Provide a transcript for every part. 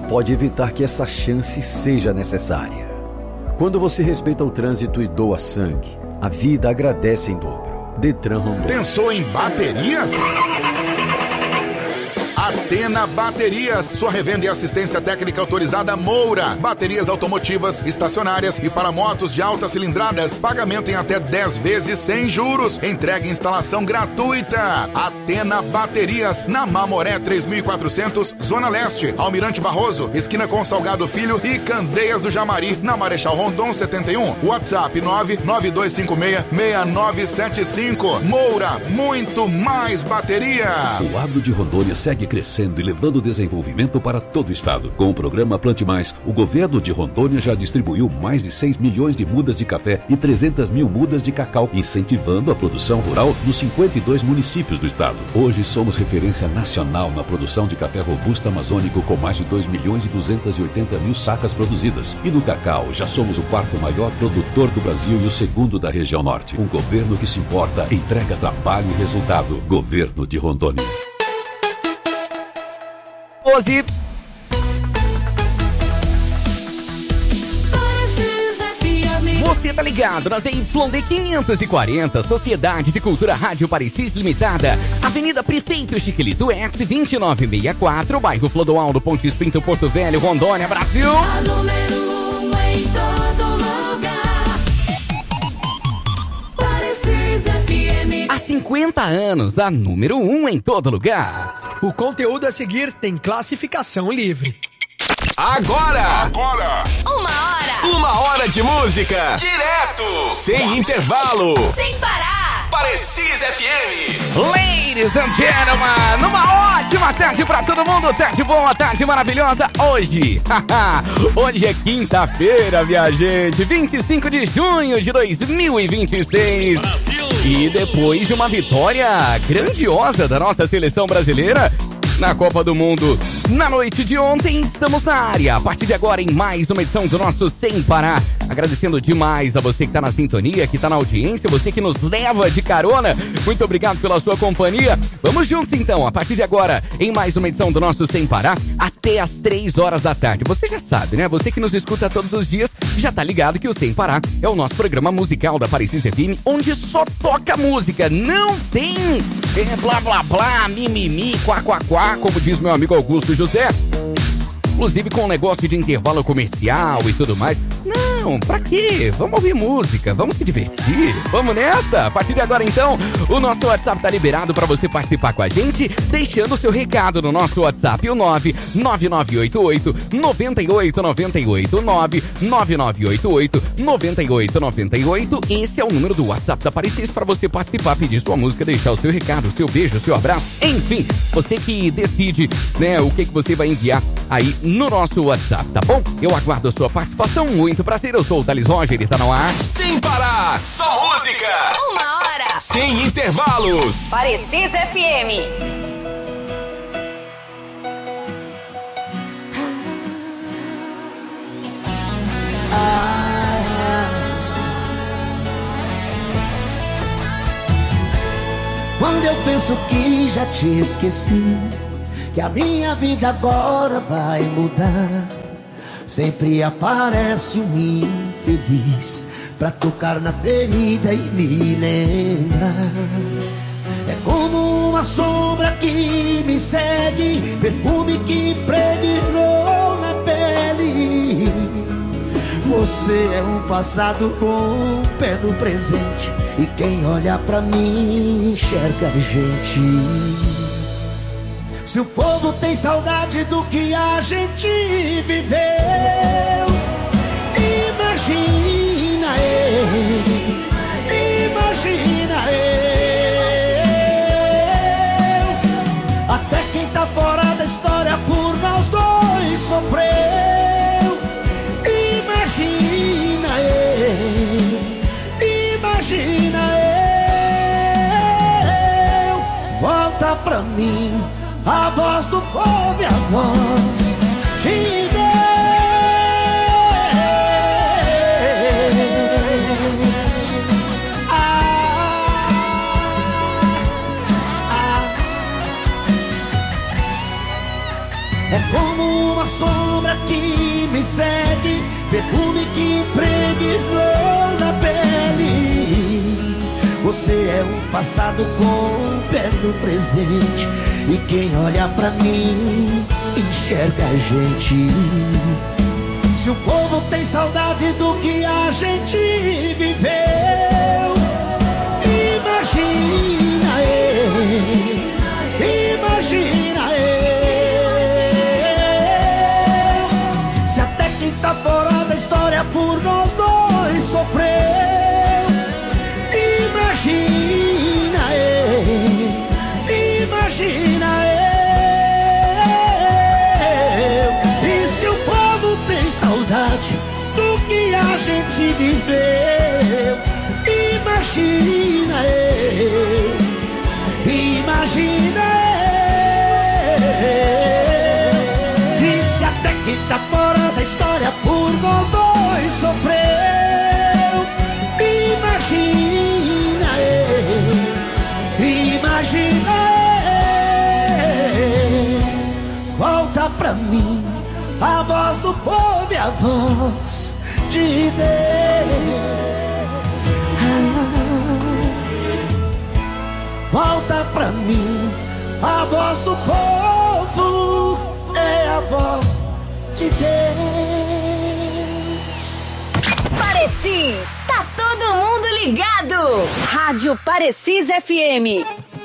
pode evitar que essa chance seja necessária. Quando você respeita o trânsito e doa sangue, a vida agradece em dobro. Detran Rondônia. Pensou em baterias? Atena Baterias, sua revenda e assistência técnica autorizada Moura. Baterias automotivas, estacionárias e para motos de altas cilindradas. Pagamento em até 10 vezes sem juros. Entrega e instalação gratuita. Atena Baterias, na Mamoré 3400, Zona Leste. Almirante Barroso, esquina com Salgado Filho e Candeias do Jamari, na Marechal Rondon 71. WhatsApp 99256-6975. Moura, muito mais bateria. O agro de Rondônia segue crescendo e levando desenvolvimento para todo o estado. Com o programa Plante Mais, o governo de Rondônia já distribuiu mais de 6 milhões de mudas de café e 300 mil mudas de cacau, incentivando a produção rural nos 52 municípios do estado. Hoje somos referência nacional na produção de café robusto amazônico com mais de 2 milhões e 280 mil sacas produzidas. E no cacau, já somos o 4º maior produtor do Brasil e o 2º da região norte. Um governo que se importa, entrega trabalho e resultado. Governo de Rondônia. Você tá ligado nas YD 540, Sociedade de Cultura Rádio Parecis Limitada, Avenida Prefeito Chiquilito S 2964, bairro Flodoaldo, Ponte Espinto, Porto Velho, Rondônia, Brasil. A número 1 em todo lugar. Parecis FM. Há 50 anos, a número 1 em todo lugar. O conteúdo a seguir tem classificação livre. Agora! Uma hora de música! Direto! Sem intervalo! Sem parar! Parecis FM! Ladies and gentlemen, uma ótima tarde pra todo mundo, tarde boa, tarde maravilhosa. Hoje é quinta-feira, minha gente, 25 de junho de 2026. Brasil! E depois de uma vitória grandiosa da nossa seleção brasileira na Copa do Mundo, na noite de ontem, estamos na área. A partir de agora, em mais uma edição do nosso Sem Parar. Agradecendo demais a você que tá na sintonia, que tá na audiência, você que nos leva de carona. Muito obrigado pela sua companhia. Vamos juntos então, a partir de agora, em mais uma edição do nosso Sem Parar, até as 3 horas da tarde. Você já sabe, né? Você que nos escuta todos os dias, já tá ligado que o Sem Parar é o nosso programa musical da Parecis FM, onde só toca música. Não tem blá blá blá, mimimi, quá quá quá, como diz meu amigo Augusto José. Inclusive com um negócio de intervalo comercial e tudo mais. Não, pra quê? Vamos ouvir música, vamos se divertir. Vamos nessa? A partir de agora, então, o nosso WhatsApp tá liberado pra você participar com a gente, deixando o seu recado no nosso WhatsApp, o 99988-9898, 99988-9898. Esse é o número do WhatsApp da Parecis pra você participar, pedir sua música, deixar o seu recado, o seu beijo, o seu abraço. Enfim, você que decide, né, o que você vai enviar aí no nosso WhatsApp, tá bom? Eu aguardo a sua participação, muito prazer, eu sou o Thales Roger, ele tá no ar. Sem parar, só música! Uma hora! Sem intervalos! Parecis FM. Quando eu penso que já te esqueci, que a minha vida agora vai mudar, sempre aparece um infeliz pra tocar na ferida e me lembrar. É como uma sombra que me segue, perfume que impregnou na pele. Você é um passado com um pé no presente, e quem olha pra mim enxerga a gente. Se o povo tem saudade do que a gente viveu, imagina eu, imagina eu. Até quem tá fora da história por nós dois sofreu. Imagina eu, imagina eu. Volta pra mim a voz do povo e a voz de Deus. É como uma sombra que me segue, perfume que impregnou na pele. Você é o passado com o pé no presente, e quem olha pra mim enxerga a gente. Se o povo tem saudade do que a gente viveu, imagina eu, imagina eu. Se até quem tá fora da história por nós dois sofreu, imagina eu, imagina eu. E se o povo tem saudade do que a gente viveu, imagina eu, imagina eu. E se até quem tá fora da história por nós dois sofreu, imagina eu, imagina eu. Volta pra mim a voz do povo e a voz de Deus. Volta pra mim a voz do povo, é a voz de Deus. Parecis, tá todo mundo ligado. Rádio Parecis FM.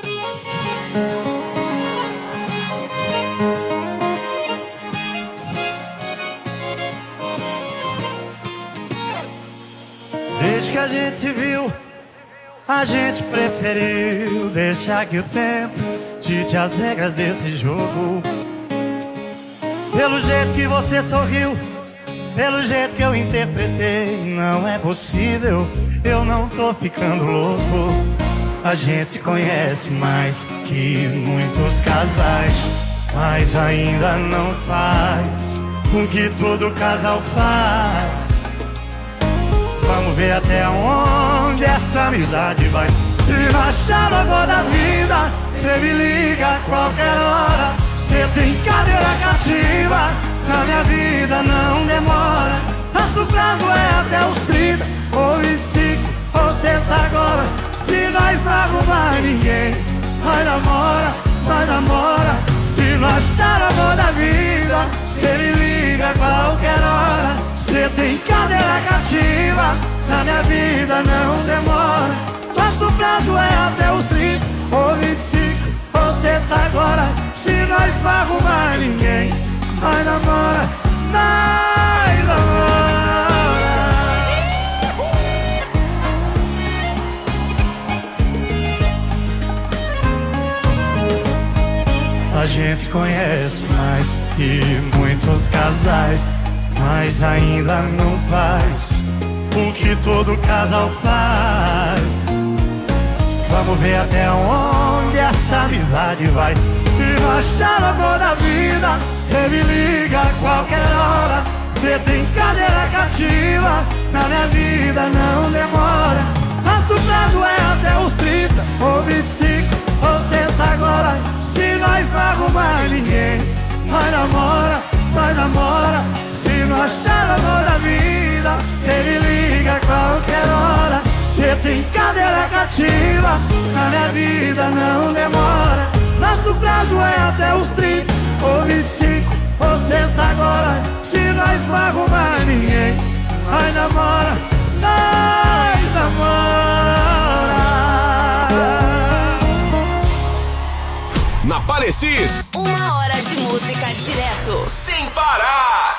Desde que a gente se viu, a gente preferiu deixar que o tempo dite as regras desse jogo. Pelo jeito que você sorriu, pelo jeito que eu interpretei, não é possível, eu não tô ficando louco. A gente se conhece mais que muitos casais, mas ainda não faz o que todo casal faz. Vamos ver até onde essa amizade vai. Se não achar o amor da vida, cê me liga a qualquer hora. Cê tem cadeira cativa, na minha vida não demora. Nosso prazo é até os 30 ou 25 ou sexta agora. Se nós não arrumar ninguém, nós namora, nós namora. Se não achar o amor da vida, cê me liga a qualquer hora. Cê tem cadeira cativa, na minha vida não demora. Nosso prazo é até os 30 ou 25 ou sexta agora. Se nós não arrumar ninguém, nós namora, nós namora. A gente conhece mais que muitos casais, mas ainda não faz o que todo casal faz. Vamos ver até onde essa amizade vai. Se não achar o amor da vida, cê me liga a qualquer hora. Cê tem cadeira cativa, na minha vida não demora. Nosso prazo é até os 30 ou 25 ou sexta agora. Se nós não arrumar ninguém, nós namora, nós namora. Se não achar o amor da vida, cê me liga a qualquer hora. Cê tem cadeira cativa, na minha vida não demora. Nosso prazo é até os 30 ou 25 ou sexta agora. Se nós não arrumar ninguém, nós namora, nós namora. Na Parecis, 1 hora de música direto, sem parar.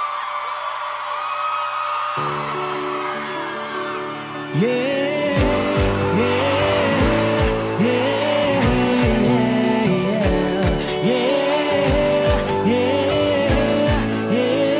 Yeah, yeah, yeah, yeah, yeah, yeah,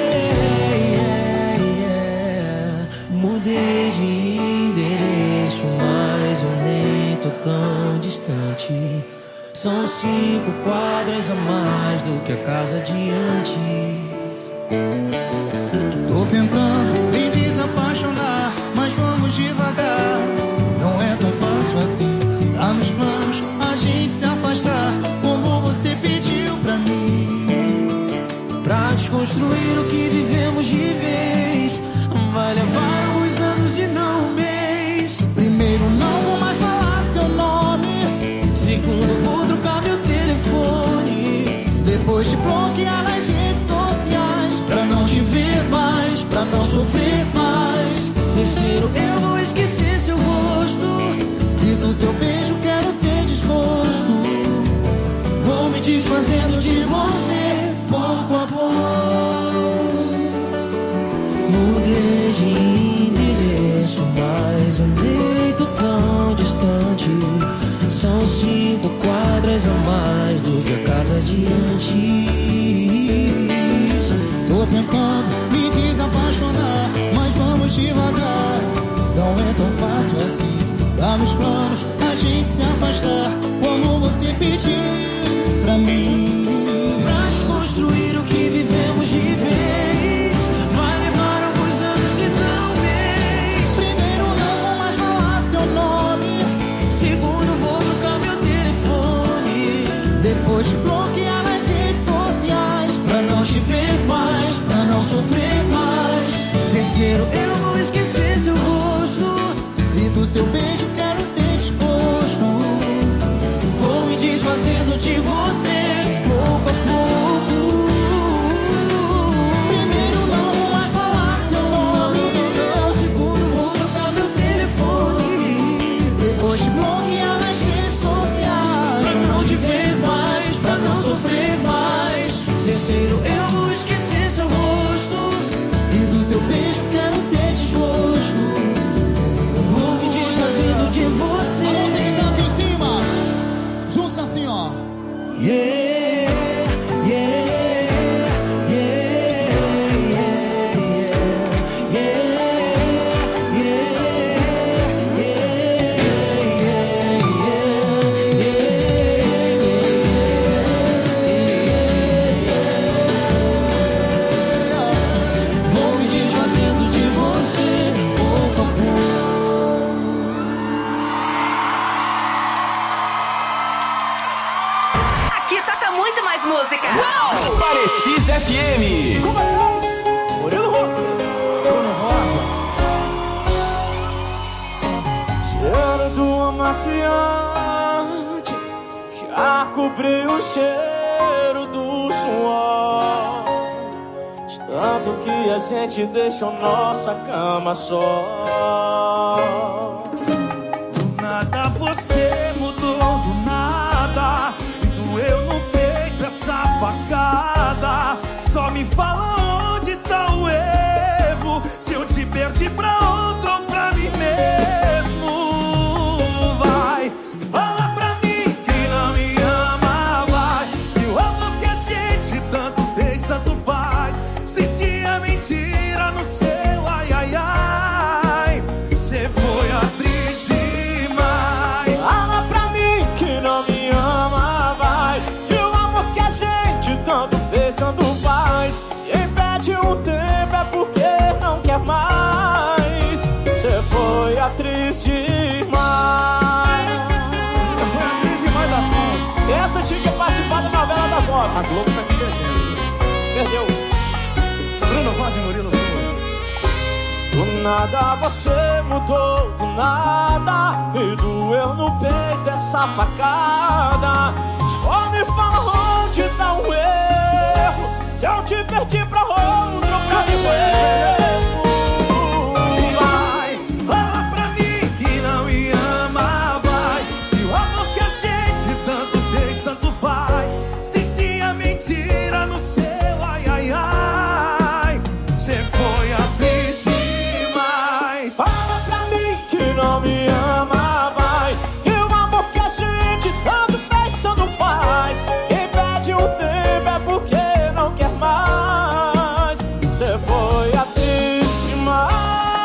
yeah, yeah. Mudei de endereço, mas eu nem tô tão distante. São 5 quadras a mais do que a casa de antes. Tô tentando me desapaixonar, mas vamos devagar. Não é tão fácil assim. Tá nos planos a gente se afastar, como você pediu pra mim. Pra desconstruir desconstruir o que vivemos de vez. Vai levar alguns anos e não um mês. Primeiro, não vou mais falar seu nome. Segundo, vou trocar meu telefone. Depois de bloquear nas redes sociais, pra não te ver mais, pra não sofrer mais. Terceiro, eu vou esquecer seu rosto. E do seu beijo quero ter desgosto. Vou me desfazendo de você, pouco a pouco. Mudei de endereço, mas um leito tão distante. São 5 quadras a mais do que a casa de antes. Tô tentando me desapaixonar, mas vamos devagar. Não é tão fácil assim. Tá nos planos a gente se afastar, como você pediu pra mim. Pra desconstruir o que vivemos de vez, vai levar alguns anos e não um mês. Primeiro, não vou mais falar seu nome. Segundo, vou trocar meu telefone. Depois de bloquear nas redes sociais, pra não te ver mais, pra não sofrer mais. Terceiro, eu vou esquecer seu rosto. E do seu beijo quero ter desgosto. Vou me desfazendo de você, pouco a pouco. Primeiro, não vou mais falar seu nome. Segundo, vou trocar meu telefone. Depois de bloquear nas redes sociais, pra não te ver mais, pra não sofrer mais. Terceiro, eu vou esquecer seu rosto. E do seu beijo quero ter desgosto. Vou me desfazendo de você. A mão tem que estar aqui em cima. Juntos assim, ó. Yeah, yeah, yeah, yeah, yeah, Vou me desfazendo de você, pouco a pouco. Aqui toca muito mais música. Parecis FM. Começamos! Murilo Rosa. Bruno Rosa. Cheiro do amaciante já cobriu o cheiro do suor. De tanto que a gente deixou nossa cama só. Do nada você mudou, do nada. E doeu no peito essa facada. Só me fala onde tá o erro. Se eu te perdi pra outro ou pra mim mesmo. Vai, fala pra mim que não me ama, vai. E o amor que a gente tanto fez, tanto faz. Senti a mentira no seu ai, ai, ai. Cê foi atriz demais. Fala pra mim que não me ama, vai. E o amor que a gente tanto fez, tanto faz. Quem perde um tempo é porque não quer mais. Cê foi atriz demais. Cê foi atriz demais da conta. Essa tinha que participar da novela das 9. A Globo tá te perdendo. Perdeu. Bruno Rosa e Murilo Rosa. Do nada você mudou, do nada. E doeu no peito essa facada. Só me fala onde tá o erro. Se eu te perdi pra outro, pra mim mesmo. Vai, fala pra mim que não me ama, vai. E o amor que a gente tanto fez, tanto faz. Senti a mentira no seu ai, ai, ai. Cê foi atriz demais. Fala pra mim que não me ama, vai. E o amor que a gente tanto fez, tanto faz. Quem perde um tempo é porque não quer mais. Cê foi atriz demais.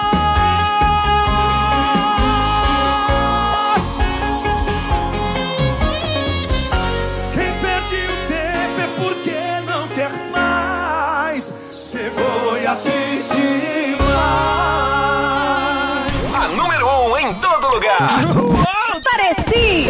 Quem perde o tempo é porque não quer mais. Cê foi atriz demais. A número 1 em todo lugar. Pareci.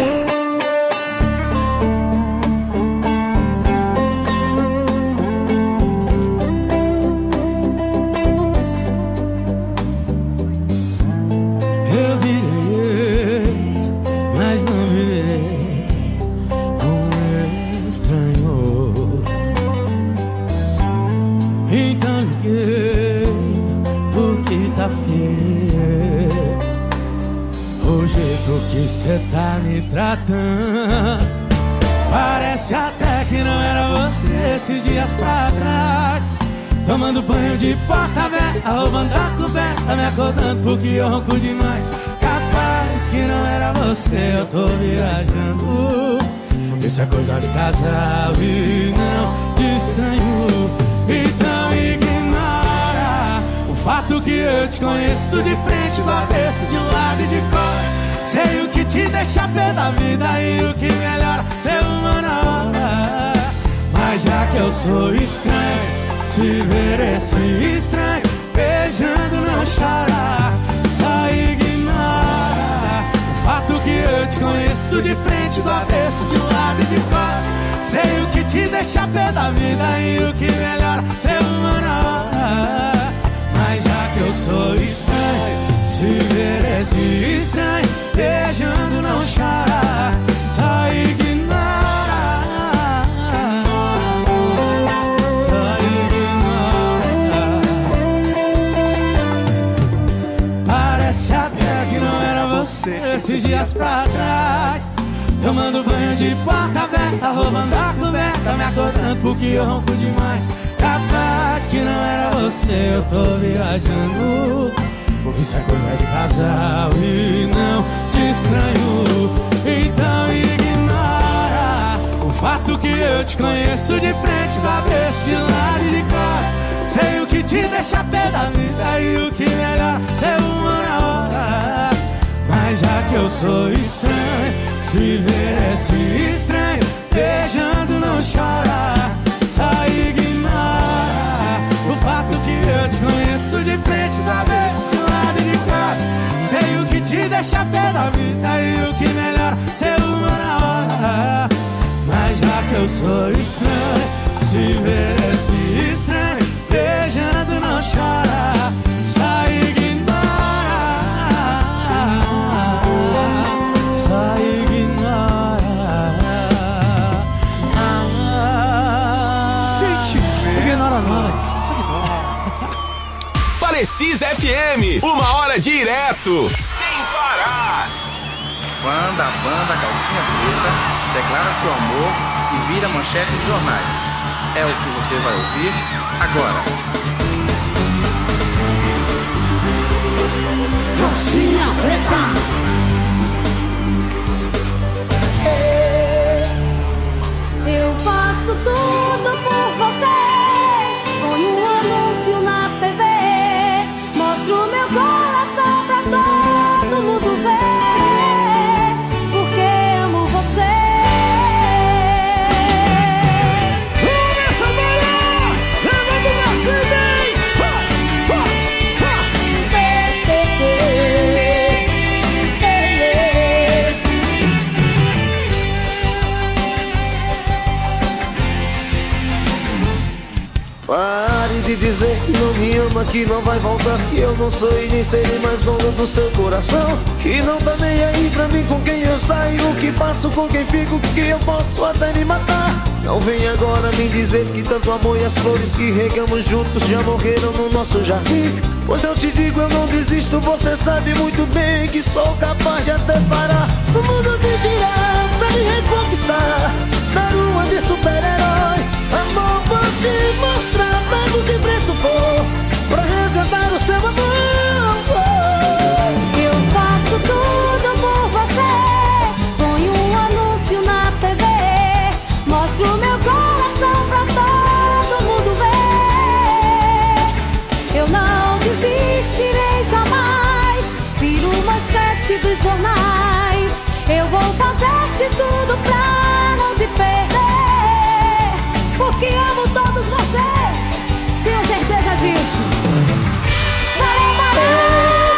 Então liguei, porque tá feio o jeito que cê tá me tratando. Parece até que não era você esses dias pra trás. Tomando banho de porta aberta, roubando a coberta, me acordando porque eu ronco demais. Capaz que não era você, eu tô viajando. Isso é coisa de casal e não de estranho. Então ignora o fato que eu te conheço de frente, do avesso, de um lado e de costas. Sei o que te deixa pé da vida e o que melhora ser uma na hora. Mas já que eu sou estranho, se ver esse estranho beijando não chora. Só ignora o fato que eu te conheço de frente, do avesso, de um lado e de costas. Sei o que te deixa pé da vida e o que melhora ser uma na hora. Mas já que eu sou estranho, se ver esse estranho beijando não chora. Só ignora, só ignora. Parece até que não era você esses dias pra trás. Tomando banho de porta aberta, roubando a coberta, me acordando porque eu ronco demais. Capaz que não era você, eu tô viajando. Isso é coisa de casal e não de estranho. Então ignora o fato que eu te conheço de frente, do avesso, de lado e de costas. Sei o que te deixa pé da vida e o que melhor ser uma na hora. Mas já que eu sou estranho, se ver esse estranho beijando não chora. Só ignora o fato que eu te conheço de frente, do avesso, de lado e de costas. Sei o que te deixa pé da vida e o que melhor ser uma na hora. Mas já que eu sou estranho, se ver esse estranho beijando não chora. Só ignora, só ignora. Ignora nós. Precisa FM, 1 hora direto, sem parar. Fã da banda Calcinha Preta declara seu amor e vira manchete dos jornais. É o que você vai ouvir agora. Calcinha Preta. Eu faço tudo por você. Põe um anúncio na TV. Mostro meu coração pra todo mundo ver. Porque amo você. Começa a bailar! Levanta o braço e vem! Pare de dizer que não me ama, que não vai voltar, que eu não sou e nem serei mais dono do seu coração, que não tá nem aí pra mim com quem eu saio, o que faço, com quem fico, que eu posso até me matar. Não vem agora me dizer que tanto amor e as flores que regamos juntos já morreram no nosso jardim. Pois eu te digo, eu não desisto, você sabe muito bem que sou capaz de até parar o mundo de girar pra me reconquistar, dar uma de super-herói. Amor, vou te mostrar, pago o que preço for pra resgatar o seu amor. Eu faço tudo por você. Põe um anúncio na TV. Mostro meu coração pra todo mundo ver. Eu não desistirei jamais. Viro manchete dos jornais. Eu vou fazer de tudo pra não te perder. Porque amo todos vocês. Tenho certeza disso. Valeu, valeu!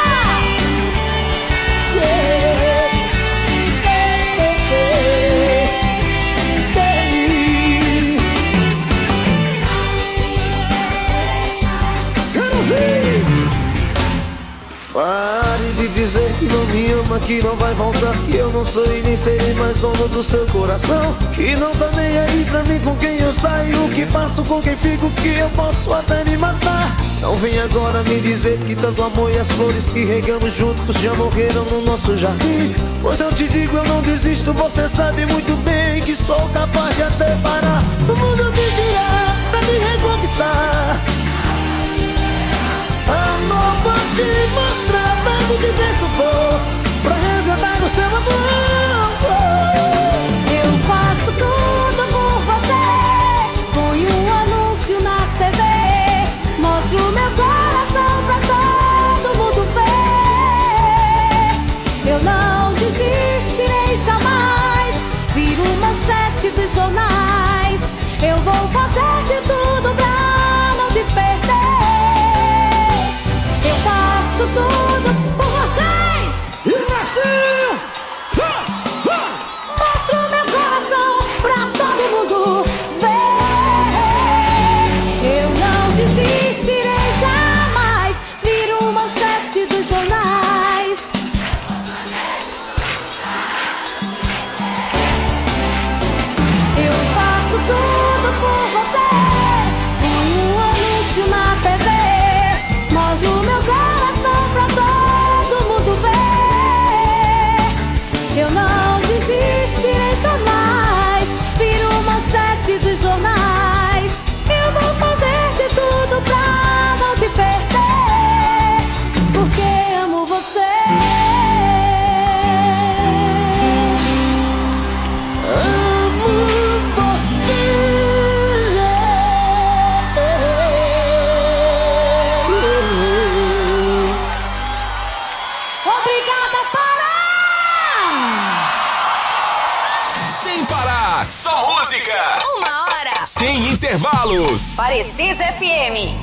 Pare de dizer que não me ama, ama que não vai voltar, que eu não sou e nem serei mais dono do seu coração, que não tá nem aí pra mim com quem eu saio, o que faço, com quem fico, que eu posso até me matar. Não vem agora me dizer que tanto amor e as flores que regamos juntos já morreram no nosso jardim. Pois eu te digo, eu não desisto, você sabe muito bem que sou capaz de até parar o mundo de girar pra me reconquistar. Amor, posso te mostrar tanto que penso for pra resgatar o seu amor. Eu faço tudo por você, ponho um anúncio na TV, mostro meu coração pra todo mundo ver. Eu não desistirei jamais, viro manchete dos jornais. Eu vou fazer de tudo pra não te perder. Eu faço tudo por vocês. E nasceu! Mostro meu coração pra todo mundo ver. Eu não desistirei jamais, viro manchete dos jornais. Eu faço tudo por você, ponho um anúncio na TV, mostro meu coração pra todo mundo ver. Eu não desistirei jamais, viro manchete dos jornais. Eu vou fazer de tudo pra não te perder, porque amo você. Obrigada, Sem parar, só música. 1 hora. Sem intervalos. Parecis FM.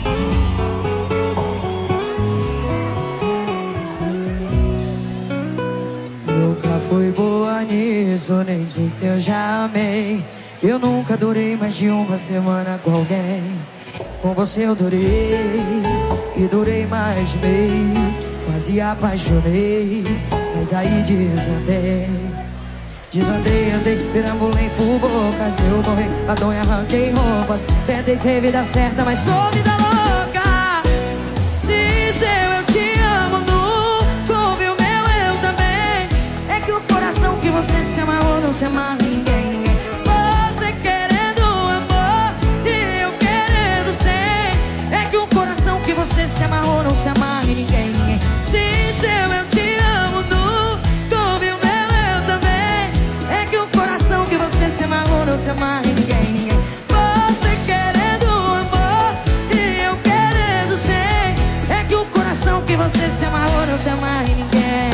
Nunca fui boa nisso, nem sei se eu já amei. Eu nunca durei mais de uma semana com alguém. Com você eu durei, e durei mais de mês. Quase apaixonei, mas aí desandei. Desandei, andei, perambulei por bocas. Eu morri, batom e arranquei roupas. Tentei ser vida certa, mas sou vida louca. Se seu eu te amo, nunca ouvi o meu eu também. É que o coração que você se amarrou não se amarra em ninguém. Você querendo amor e eu querendo ser. É que o coração que você se amarrou não se amarra em ninguém. Se seu eu te amo, nunca ouvi o meu eu também. É que o coração que você se amarrou não se amarra em ninguém. Você querendo amor e eu querendo ser. É que o coração que você se amarrou não se amarra em ninguém.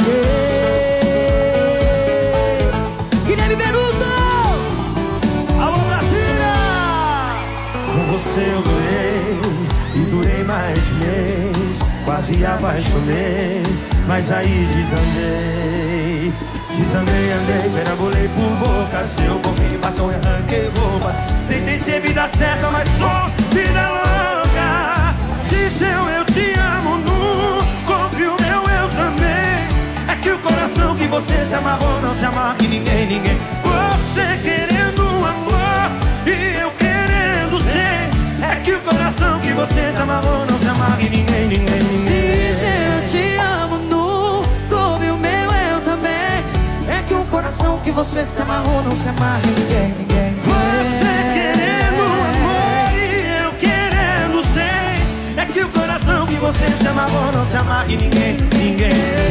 Guilherme Benuto! Alô, Brasília! Com você eu durei, e durei mais de mês. Quase apaixonei, mas aí desandei. Desandei, andei, perambulei por bocas. Eu morri, batom e arranquei roupas. Tentei ser vida certa, mas sou vida louca. Se seu eu te amo, nunca ouvi o meu eu também. É que o coração que você se amarrou não se amarra em ninguém, ninguém. Você querendo amor e eu querendo ser. É que o coração que você se amarrou não se amarra em ninguém, ninguém, ninguém. Se eu te amo, nunca ouvi o meu eu também. É que o coração que você se amarrou não se amarra em ninguém, ninguém. Você querendo amor e eu querendo ser. É que o coração que você se amarrou não se amarra em ninguém, ninguém.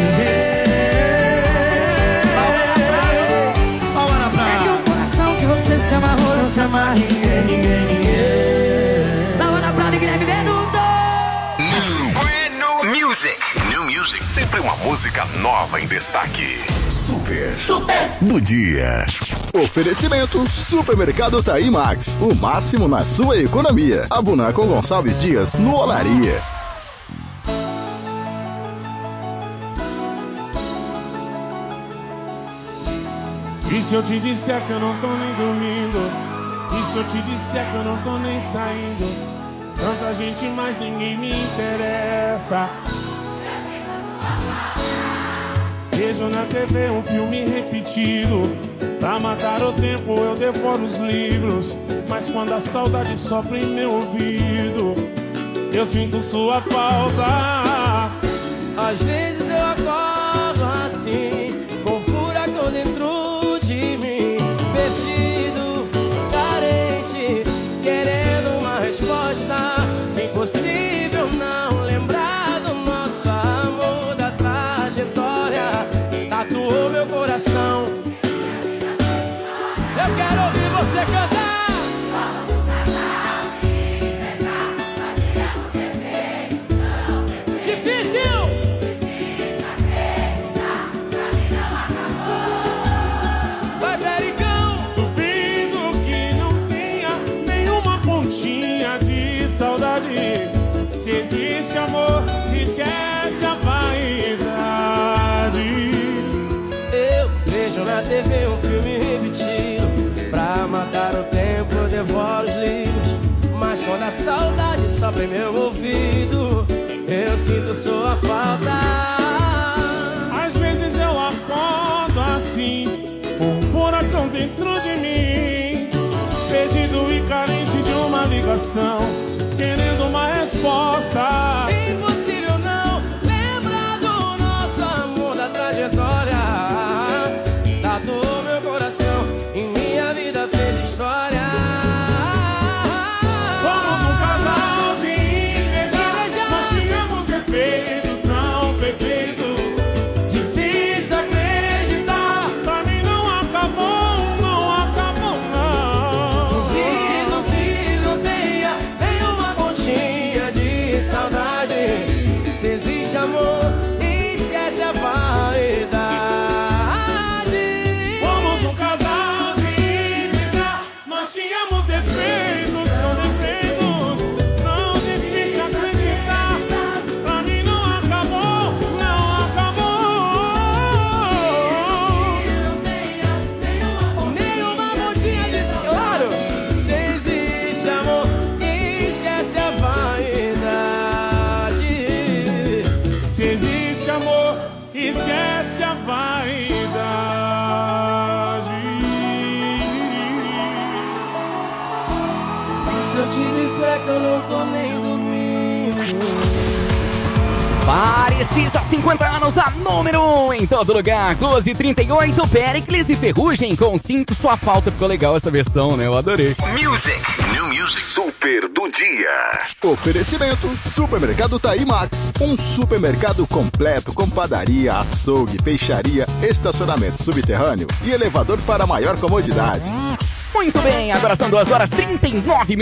É que o coração que você se amarrou não se amarra em ninguém, ninguém, ninguém. Da Ana Prada e Guilherme Benuto. New Music. New Music. Sempre uma música nova em destaque. Super do dia. Oferecimento Supermercado Taí Max. O máximo na sua economia. Abuna com Gonçalves Dias no Olaria. E se eu te disser que eu não tô nem dormindo? E se eu te disser que eu não tô nem saindo? Tanta gente, mas ninguém me interessa. Vejo na TV um filme repetido. Pra matar o tempo eu devoro os livros. Mas quando a saudade sopra em meu ouvido, eu sinto sua falta. Às vezes eu acordo assim, com furacão dentro de mim, perdido, carente, querendo uma resposta. Impossível não lembrar do nosso amor, da trajetória, tatuou meu coração. Eu quero ouvir você cantar. Difícil. Vai, Pericão. Duvido que não tenha nenhuma pontinha de saudade. Se existe amor, esquece a vaidade. Eu vejo na TV um filme repetido. Pra matar o tempo eu devoro os livros. Mas quando a saudade sopra em meu ouvido, eu sinto sua falta. Às vezes eu acordo assim, um furacão dentro de mim, perdido e carente de uma ligação, querendo uma resposta. Impossível não lembrar do nosso amor, da trajetória, tatuou meu coração, em minha vida fez história. Somos um casal de inveja, nós tínhamos defeitos não perfeitos. Difícil acreditar, pra mim não acabou, não acabou não. Duvido que não tenha nenhuma pontinha de saudade. Se existe amor, esquece a vaidade. Somos um casal de inveja, nós tínhamos defeitos, não defeitos. Não difícil acreditar, pra mim não acabou, não acabou. Nenhuma pontinha de claro. Se existe amor, esquece a vaidade. Se existe amor, esquece a vaidade. Se eu te disser que eu não tô nem dormindo. Parecis há 50 anos, a número 1 em todo lugar. 12h38, Pericles e Ferrugem com Sinto Sua Falta. Ficou legal essa versão, né? Eu adorei. Music. New Music. Super do dia. Oferecimento Supermercado Taí Max. Um supermercado completo com padaria, açougue, peixaria, estacionamento subterrâneo e elevador para maior comodidade. Muito bem, agora são 2h39,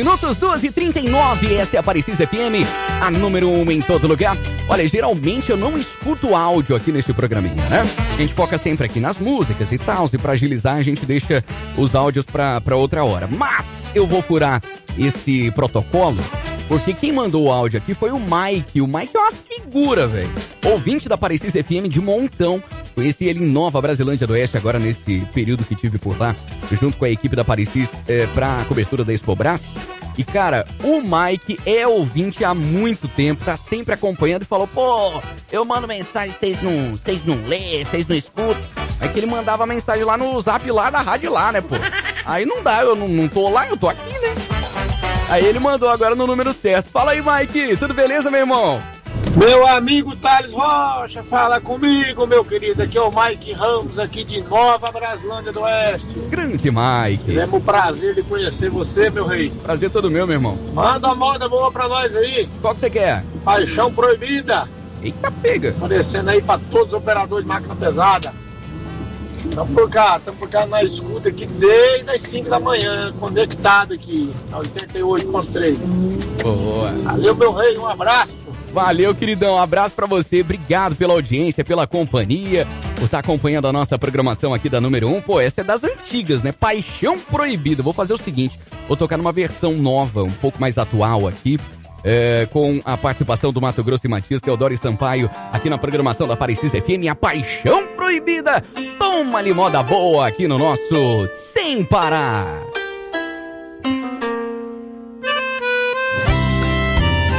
12h39. Essa é a Parecis FM, a número 1 em todo lugar. Olha, geralmente eu não escuto áudio aqui nesse programinha, né? A gente foca sempre aqui nas músicas e tal, e pra agilizar a gente deixa os áudios pra outra hora. Mas eu vou furar esse protocolo, porque quem mandou o áudio aqui foi o Mike. O Mike é uma figura, velho. Ouvinte da Parecis FM de montão. Conheci ele em Nova Brasilândia do Oeste, agora nesse período que tive por lá, junto com a equipe da Parecis, pra cobertura da Expobras. E, cara, o Mike é ouvinte há muito tempo, tá sempre acompanhando e falou, pô, eu mando mensagem, vocês não lêem, vocês não escutam. Aí que ele mandava mensagem lá no zap lá da rádio lá, né, pô? Aí não dá, eu não tô lá, eu tô aqui, né? Aí ele mandou agora no número certo. Fala aí, Mike, tudo beleza, meu irmão? Meu amigo Thales Rocha, fala comigo, meu querido. Aqui é o Mike Ramos, aqui de Nova Brasilândia do Oeste. Grande Mike. Tivemos o prazer de conhecer você, meu rei. Prazer todo meu, meu irmão. Manda uma moda boa pra nós aí. Qual que você quer? Paixão Proibida. Eita, pega. Aparecendo aí pra todos os operadores de máquina pesada. Estamos por cá na escuta aqui desde as 5 da manhã, conectado aqui, na 88.3. Boa. Valeu, meu rei, um abraço. Valeu, queridão, um abraço pra você, obrigado pela audiência, pela companhia, por estar acompanhando a nossa programação aqui da número 1. Pô, essa é das antigas, né? Paixão Proibida. Vou fazer o seguinte, vou tocar numa versão nova, um pouco mais atual aqui, com a participação do Mato Grosso e Matias, Teodoro e Sampaio, aqui na programação da Parecis FM, a Paixão Proibida. Toma-lhe moda boa aqui no nosso Sem Parar.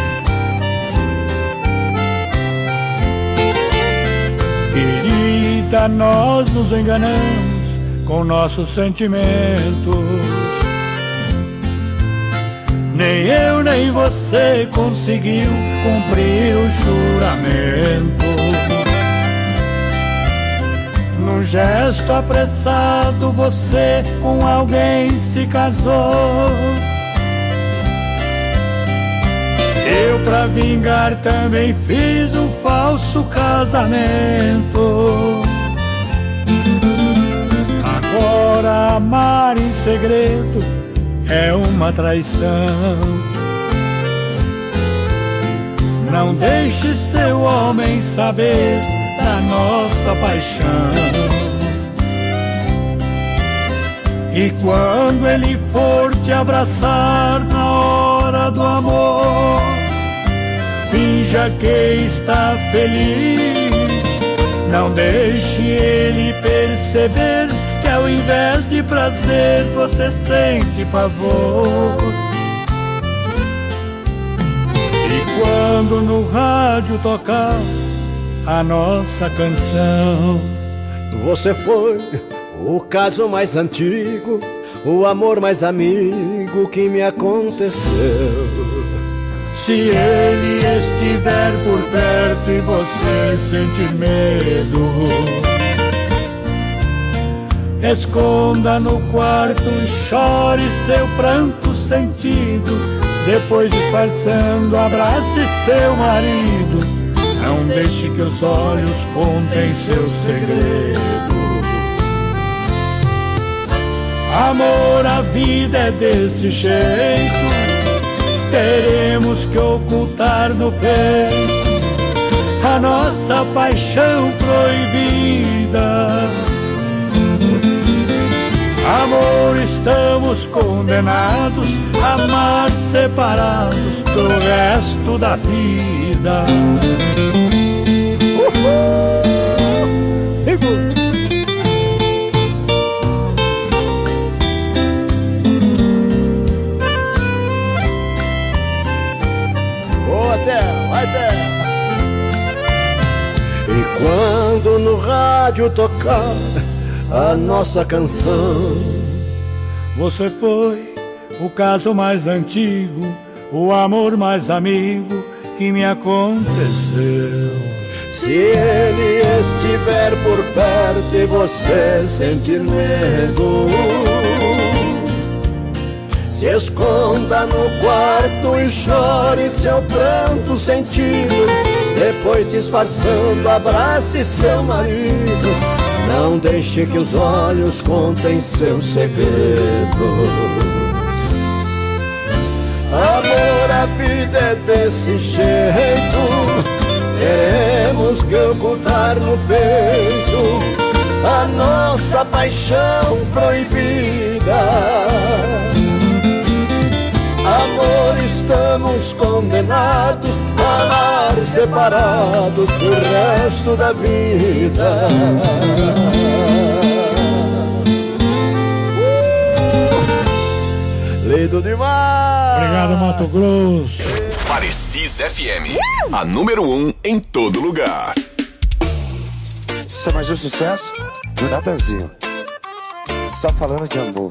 Querida, vida nós nos enganamos com nossos sentimentos. Nem eu nem você conseguiu cumprir o juramento. Num gesto apressado você com alguém se casou. Eu pra vingar também fiz um falso casamento. Agora amar em segredo é uma traição. Não deixe seu homem saber da nossa paixão. E quando ele for te abraçar na hora do amor, finja que está feliz. Não deixe ele perceber que ao invés de prazer você sente pavor. E quando no rádio tocar a nossa canção, você foi o caso mais antigo, o amor mais amigo que me aconteceu. Se ele estiver por perto e você sentir medo, esconda no quarto e chore seu pranto sentido. Depois disfarçando, abrace seu marido. Não deixe que os olhos contem seu segredo. Amor, a vida é desse jeito. Teremos que ocultar no peito a nossa paixão proibida. Amor, estamos condenados a amar separados pro resto da vida. E quando no rádio tocar a nossa canção, você foi o caso mais antigo, o amor mais amigo que me aconteceu. Se ele estiver por perto e você sentir medo, se esconda no quarto e chore seu pranto sentido. Depois disfarçando, abrace seu marido. Não deixe que os olhos contem seu segredo. Amor, a vida é desse jeito. Teremos que ocultar no peito a nossa paixão proibida. Amor, estamos condenados a amar separados do resto da vida. Lindo demais! Obrigado, Mato Grosso. Parecis FM, a número 1 em todo lugar. Isso é mais um sucesso do Natanzinho. Só falando de amor.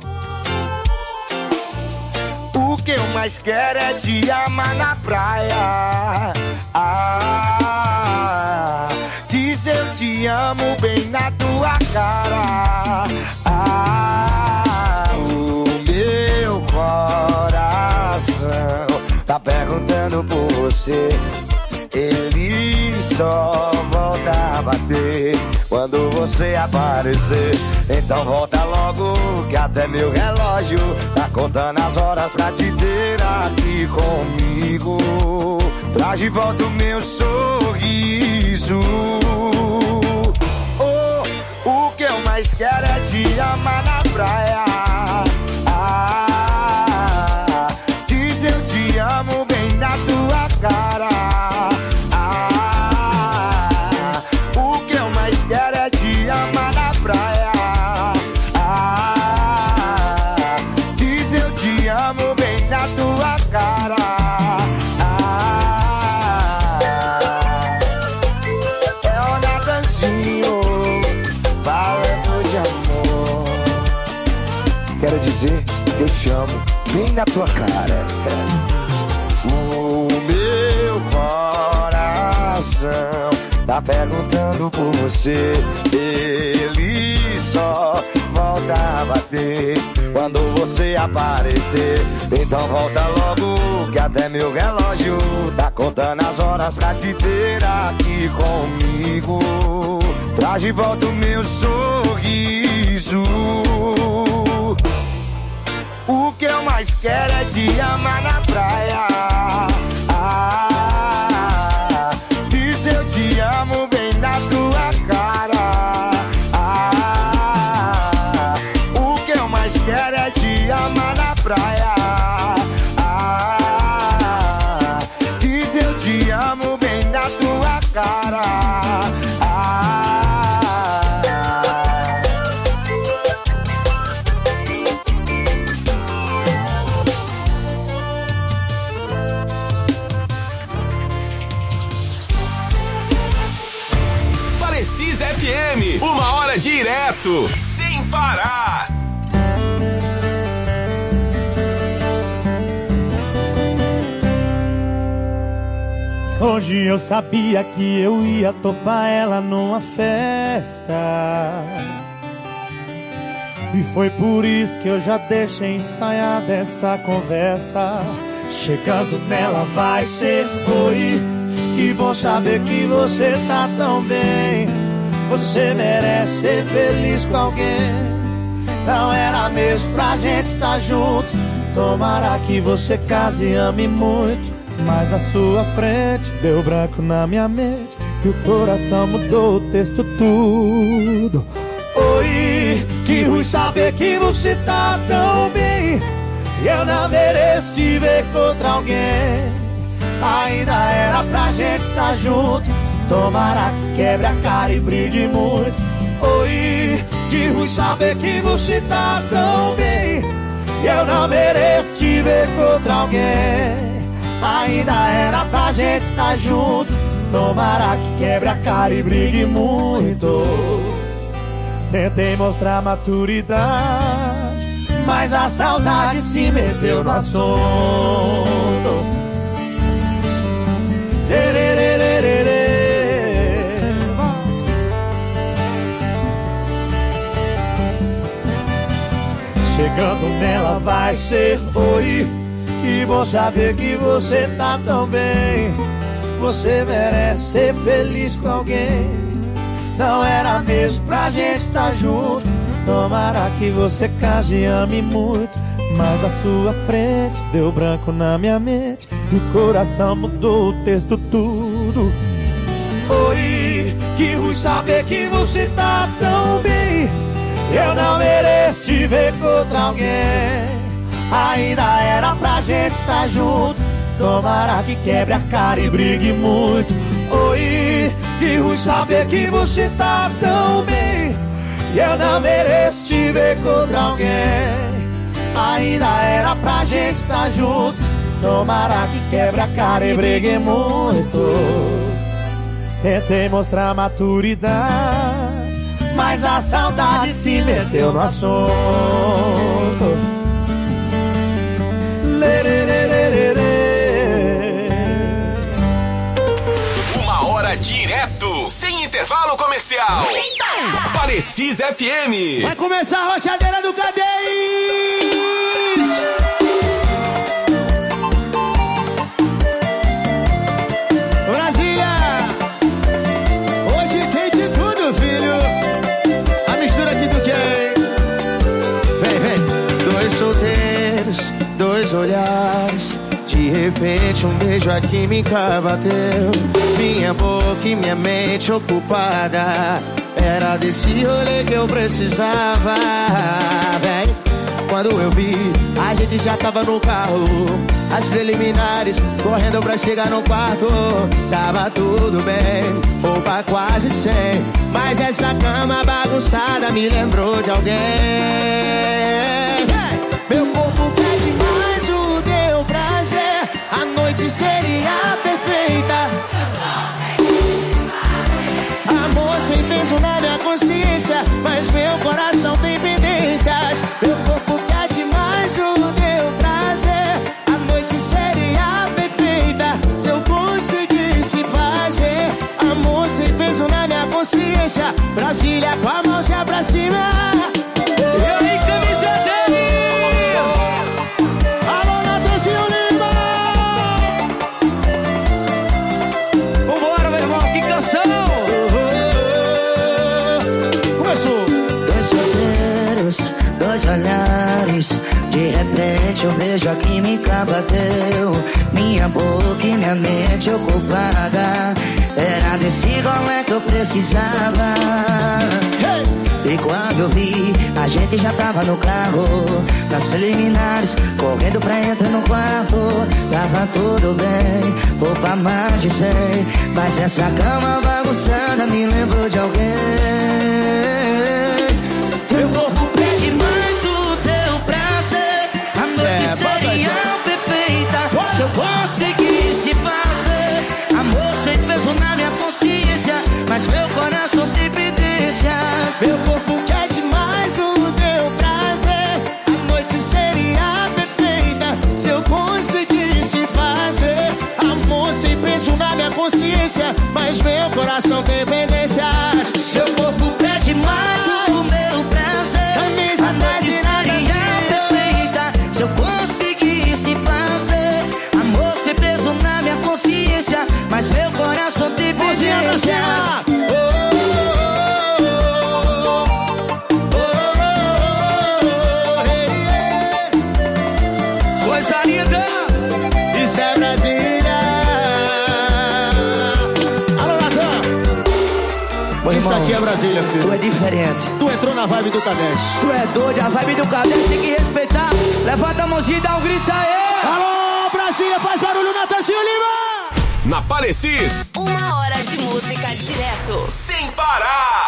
O que eu mais quero é te amar na praia. Diz eu te amo bem na tua cara. O meu coração tá perguntando por você. Ele só volta a bater quando você aparecer. Então volta logo que até meu relógio tá contando as horas pra te ter aqui comigo. Traz de volta o meu sorriso. O que eu mais quero é te amar na praia. Diz eu te amo bem na tua cara. O que eu mais quero é te amar na praia. Diz eu te amo bem na tua cara. É o Natanzinho. dizer que eu te amo bem na tua cara. O meu coração tá perguntando por você. Ele só volta a bater quando você aparecer. Então volta logo, que até meu relógio tá contando as horas pra te ter aqui comigo. Traz de volta o meu sorriso. O que eu mais quero é te amar na praia. Diz eu te amo bem na tua cara. O que eu mais quero é te amar na praia. Diz eu te amo bem na tua cara. Parecis FM, 1 hora direto, sem parar. Hoje eu sabia que eu ia topar ela numa festa, e foi por isso que eu já deixei ensaiada essa conversa. Chegando nela vai ser oi, que bom saber que você tá tão bem. Você merece ser feliz com alguém. Não era mesmo pra gente estar junto. Tomara que você case e ame muito, mas à sua frente deu branco na minha mente, que o coração mudou o texto tudo. Oi, que ruim saber que você tá tão bem. Eu não mereço te ver com outra alguém. Ainda era pra gente estar junto. Tomara que quebre a cara e brigue muito. Oi, que ruim saber que você tá tão bem. Eu não mereço te ver com outra alguém. Ainda era pra gente estar junto. Tomara que quebre a cara e brigue muito. Tentei mostrar maturidade, mas a saudade se meteu no assunto. Chegando nela vai ser oi, que bom saber que você tá tão bem. Você merece ser feliz com alguém. Não era mesmo pra gente estar junto. Tomara que você case e ame muito, mas à sua frente deu branco na minha mente, e o coração mudou o texto tudo. Oi, que ruim saber que você tá tão bem. Eu não mereço te ver com outra alguém. Ainda era pra gente estar junto. Tomara que quebre a cara e brigue muito. Oi, que ruim saber que você tá tão bem. Eu não mereço te ver com outra alguém. Ainda era pra gente estar junto. Tomara que quebre a cara e brigue muito. Tentei mostrar maturidade, mas a saudade se meteu no assunto. Uma hora direto, sem intervalo comercial. Parecis FM. Vai começar a rochadeira do Cadês. Brasília, hoje tem de tudo, filho. A mistura que tu quer. Vem, vem. Dois solteiros, dois olhares. De repente um beijo a química bateu. Minha boca e minha mente ocupada. Era desse rolê que eu precisava. Vem. Quando eu vi, a gente já tava no carro. As preliminares, correndo pra chegar no quarto. Tava tudo bem, roupa quase sem. Mas essa cama bagunçada me lembrou de alguém. Meu corpo quer demais o teu prazer. A noite seria perfeita. Amor sem peso na minha consciência, mas meu coração tem pendências. Meu corpo quer demais De repente um beijo a química bateu. Minha boca e minha mente ocupada. Era desse golé que eu precisava. E quando eu vi, a gente já tava no carro, nas preliminares, correndo pra entrar no quarto. Tava tudo bem, roupa mais de 100, mas essa cama bagunçada me lembrou de alguém. Teu corpo pede mais o teu prazer. A noite seria perfeita se eu conseguisse fazer amor sem peso na minha consciência, mas meu coração tem pendências. Meu corpo quer demais o teu prazer. A noite seria perfeita se eu conseguisse fazer amor sem peso na minha consciência, mas meu coração tem pendências. Meu corpo pede mais o meu prazer. A noite seria perfeita se eu conseguisse fazer amor sem peso na minha consciência, mas meu coração tem pendências. Isso aqui é Brasília, filho. Tu é diferente. Tu entrou na vibe do Cadete. Tu é doido, a vibe do Cadete tem que respeitar. Levanta a mãozinha e dá um grito aí. Alô, Brasília, faz barulho, Natanzinho Lima. Na Parecis. 1 hora de música direto. Sem parar.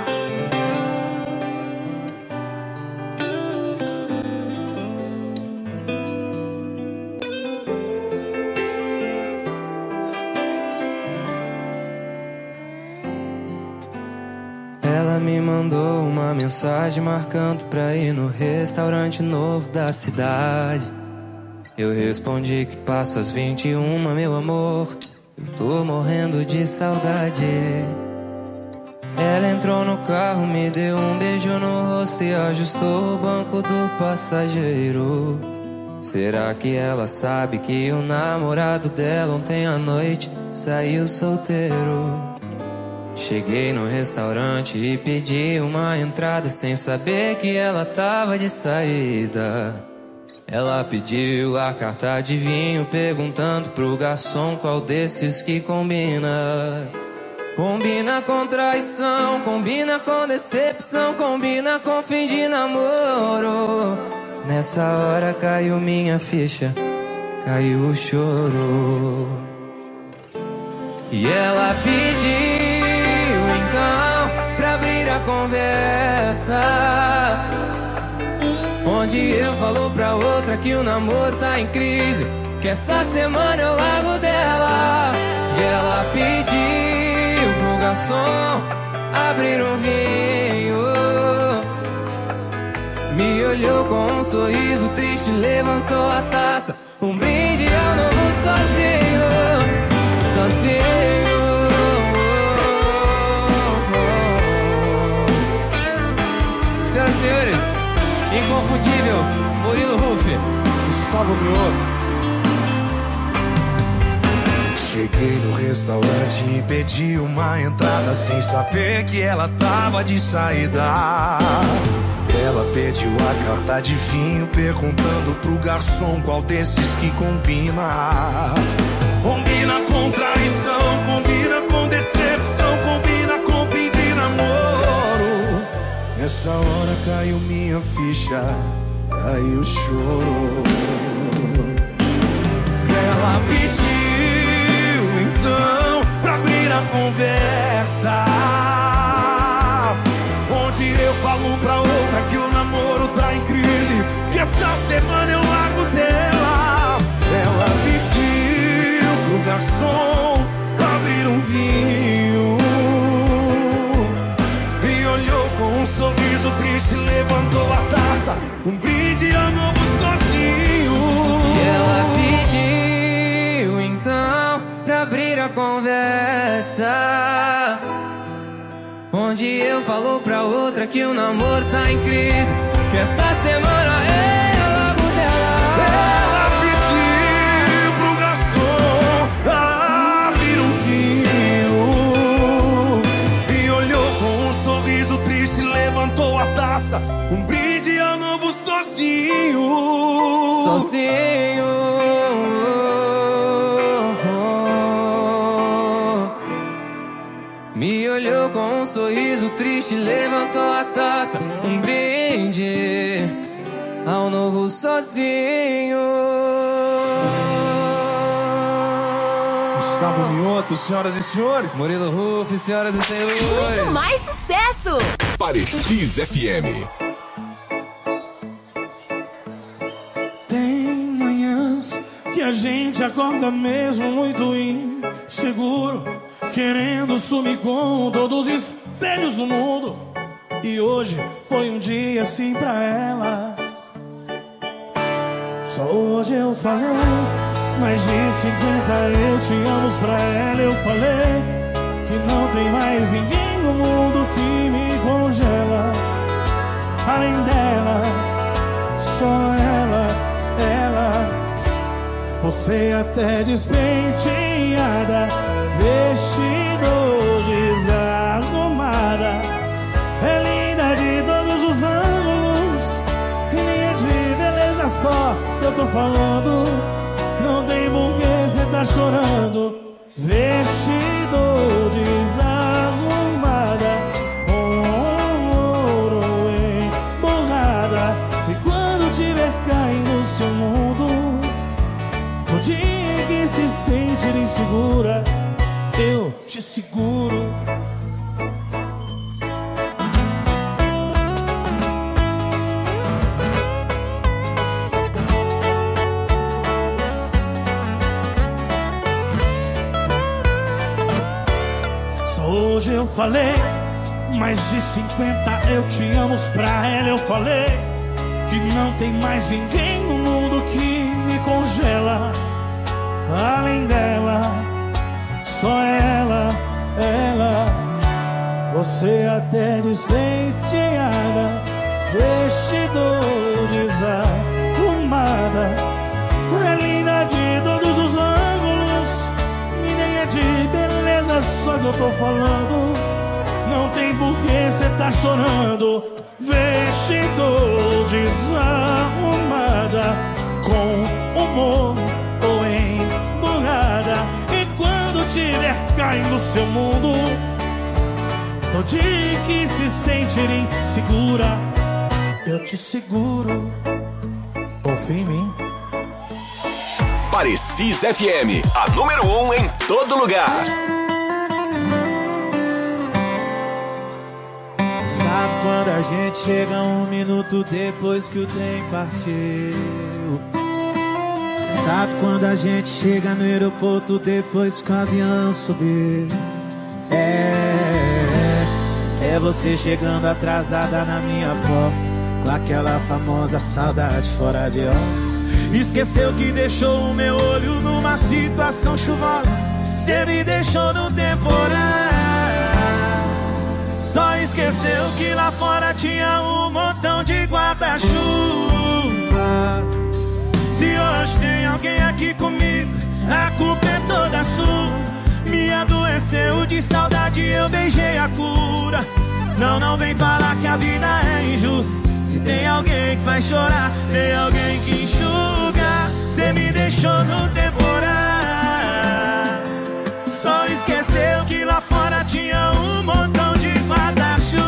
Ela me mandou uma mensagem marcando pra ir no restaurante novo da cidade. Eu respondi que passo às 21, meu amor. Eu tô morrendo de saudade. Ela entrou no carro, me deu um beijo no rosto e ajustou o banco do passageiro. Será que ela sabe que o namorado dela ontem à noite saiu solteiro? Cheguei no restaurante e pedi uma entrada sem saber que ela tava de saída. Ela pediu a carta de vinho perguntando pro garçom qual desses que combina. Combina com traição, combina com decepção, combina com fim de namoro. Nessa hora caiu minha ficha, caiu o choro. E ela pediu então pra abrir a conversa, onde eu falo pra outra que o namoro tá em crise, que essa semana eu largo dela. E ela pediu pro garçom abrir um vinho, me olhou com um sorriso triste, levantou a taça, um brinde ao novo sozinho, sozinho. Senhoras e senhores, inconfundível Murilo Huff, Gustavo Mioto. Cheguei no restaurante e pedi uma entrada sem saber que ela tava de saída. Ela pediu a carta de vinho perguntando pro garçom qual desses que combina. Combina com traição, combina com decepção, combina com fim de namoro. Nessa hora caiu minha ficha, caiu o choro. Ela pediu então pra abrir a conversa, onde eu falo pra outra que o namoro tá em crise, que essa semana eu largo dela. Ela pediu pro garçom abrir um vinho, me olhou com um sorriso triste, levantou a taça, um brinde ao novo sozinho. E ela pediu então pra abrir a conversa, onde eu falo pra outra que o namoro tá em crise, que essa semana eu largo dela. Ela pediu pro garçom abrir um vinho, me olhou com um sorriso triste, levantou a taça, um brinde ao novo sozinho. olhou com um sorriso triste, levantou a taça, um brinde ao novo sozinho. Gustavo Mioto, senhoras e senhores. Murilo Ruff, senhoras e senhores. Muito mais sucesso. Parecis FM. Tem manhãs que a gente acorda mesmo muito inseguro, querendo sumir com todos os espelhos do mundo. E hoje foi um dia assim pra ela. Só hoje eu falei mais de 50 eu te amo pra ela. Eu falei que não tem mais ninguém no mundo que me congela. Além dela, só ela. Você até despenteada, vestido desarrumada, é linda de todos os ângulos, e nem é de beleza só que eu tô falando. Não tem porquê cê tá chorando. Vestido desarrumada, com ouro emborrada, e quando tiver caindo no seu mundo, no dia que se sentir insegura, eu te seguro. Só hoje eu falei mais de 50 eu te amo pra ela. Eu falei que não tem mais ninguém no mundo que me congela. Além dela, só ela. Você até despenteada, vestido desarrumada, é linda de todos os ângulos, e nem é de beleza só que eu tô falando. Não tem porquê cê tá chorando. Vestido desarrumada, com humor ou emburrada, e quando tiver caindo no seu mundo, no dia que se sentir insegura, eu te seguro. Confia em mim. Parecis FM, a número 1 em todo lugar. Sabe quando a gente chega 1 minuto depois que o trem partiu? Sabe quando a gente chega no aeroporto depois que o avião subiu? É você chegando atrasada na minha porta, com aquela famosa saudade fora de hora. Esqueceu que deixou o meu olho numa situação chuvosa, cê me deixou no temporal. Só esqueceu que lá fora tinha um montão de guarda-chuva. Se hoje tem alguém aqui comigo, a culpa é toda sua. Me adoeceu de saudade, eu beijei a cura. Não vem falar que a vida é injusta. Se tem alguém que faz chorar, tem alguém que enxuga. Cê me deixou no temporal. Só esqueceu que lá fora tinha um montão de guarda-chuva.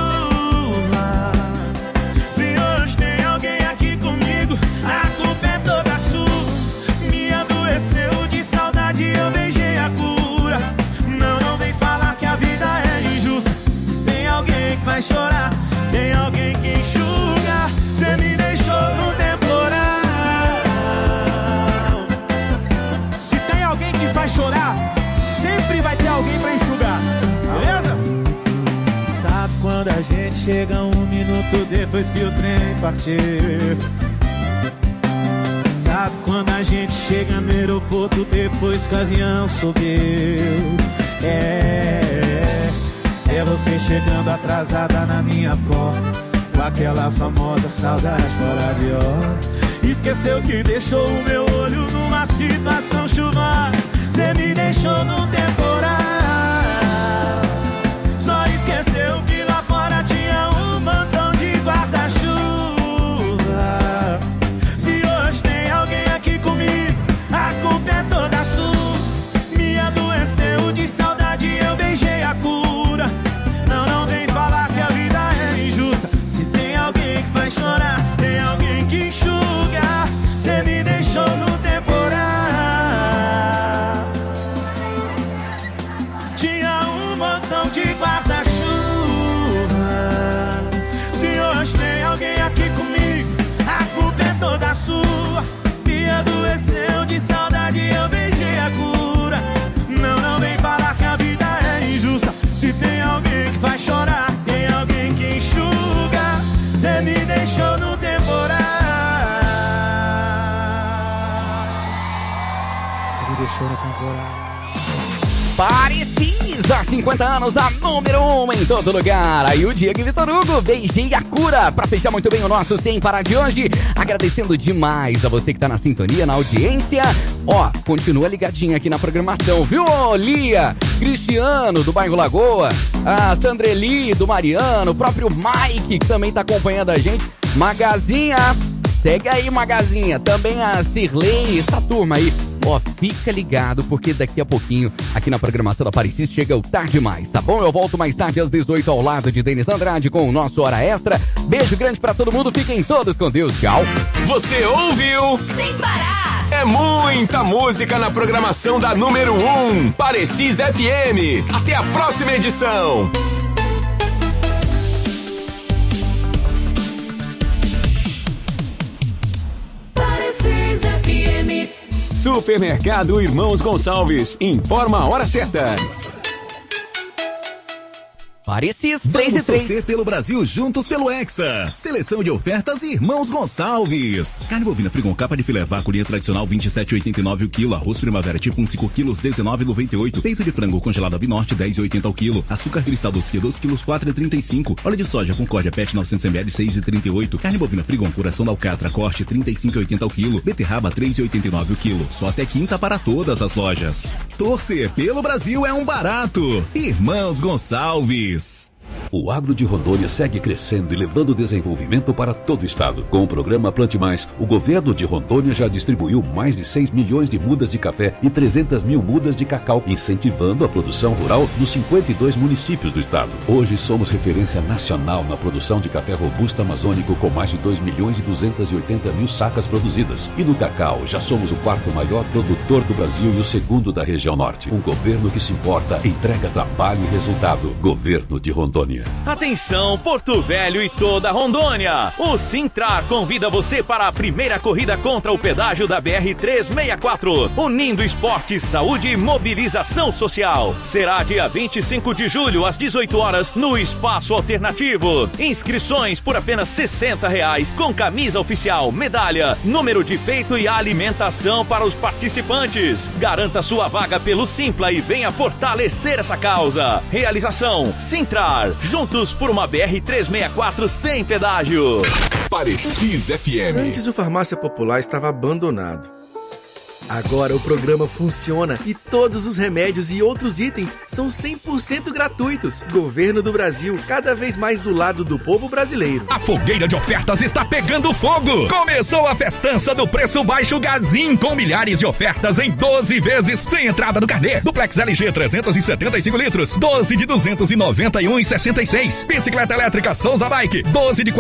Se hoje tem alguém aqui comigo, a culpa é toda sua. Me adoeceu de saudade, eu beijei a cura. Não vem falar que a vida é injusta. Se tem alguém que faz chorar, tem alguém que enxuga. Cê me deixou no temporal. Se tem alguém que faz chorar, sempre vai ter alguém pra enxugar, beleza? Sabe quando a gente chega 1 minuto depois que o trem partiu? Sabe quando a gente chega no aeroporto depois que o avião subiu? É você chegando atrasada na minha porta, com aquela famosa saudade fora de hora. Esqueceu que deixou o meu olho numa situação chuvosa. Cê me deixou no temporal. Só esqueceu que lá fora tinha um montão de guarda-chuva. Se hoje tem alguém aqui comigo, a culpa é toda sua. Me adoeceu de saudade, eu beijei a cura. show na temporada. Parecisa, 50 anos, a número 1 em todo lugar. Aí o Diego e Vitor Hugo, beijinho e a cura pra fechar muito bem o nosso Sem Parar de hoje. Agradecendo demais a você que tá na sintonia, na audiência. Ó, continua ligadinho aqui na programação, viu, Lia? Cristiano, do bairro Lagoa, a Sandreli, do Mariano, o próprio Mike, que também tá acompanhando a gente. Magazinha, segue aí, Magazinha. Também a Cirlei, essa turma aí. Ó, fica ligado, porque daqui a pouquinho, aqui na programação da Parecis, chega o Tarde Mais, tá bom? Eu volto mais tarde às 18 ao lado de Denis Andrade com o nosso Hora Extra. Beijo grande pra todo mundo, fiquem todos com Deus, tchau. Você ouviu? Sem parar! É muita música na programação da número 1, Parecis FM. Até a próxima edição. Parecis FM. Supermercado Irmãos Gonçalves, informa a hora certa. Parecis, 3 Vamos e 3. torcer pelo Brasil juntos pelo Hexa. Seleção de ofertas Irmãos Gonçalves. Carne bovina Frigon capa de filé vácuo linha tradicional 27,89 o quilo. Arroz primavera tipo 5 quilos 19,98. Peito de frango congelado Abinorte 10,80 o quilo. Açúcar cristal 2 quilos 4,35. Óleo de soja Concórdia Pet 900 ml 6,38. Carne bovina Frigon coração da alcatra corte 35,80 o quilo. Beterraba 3,89 o quilo. Só até quinta para todas as lojas. Torcer pelo Brasil é um barato. Irmãos Gonçalves. O agro de Rondônia segue crescendo e levando desenvolvimento para todo o estado. Com o programa Plante Mais, o governo de Rondônia já distribuiu mais de 6 milhões de mudas de café e 300 mil mudas de cacau, incentivando a produção rural nos 52 municípios do estado. Hoje somos referência nacional na produção de café robusto amazônico com mais de 2 milhões e 280 mil sacas produzidas. E no cacau já somos o 4º maior produtor do Brasil e o 2º da região norte. Um governo que se importa, entrega trabalho e resultado. Governo de Rondônia. Atenção, Porto Velho e toda Rondônia! O Sintrar convida você para a primeira corrida contra o pedágio da BR-364, unindo esporte, saúde e mobilização social. Será dia 25 de julho, às 18 horas, no Espaço Alternativo. Inscrições por apenas R$60, com camisa oficial, medalha, número de peito e alimentação para os participantes. Garanta sua vaga pelo Simpla e venha fortalecer essa causa. Realização, Sintrar. Juntos por uma BR-364 sem pedágio. Parecis FM. Antes o Farmácia Popular estava abandonado. Agora o programa funciona e todos os remédios e outros itens são 100% gratuitos. Governo do Brasil, cada vez mais do lado do povo brasileiro. A fogueira de ofertas está pegando fogo. Começou a festança do preço baixo Gazin, com milhares de ofertas em 12 vezes, sem entrada no carnê. Duplex LG 375 litros, 12 de 291,66. Bicicleta elétrica Souza Bike, 12 de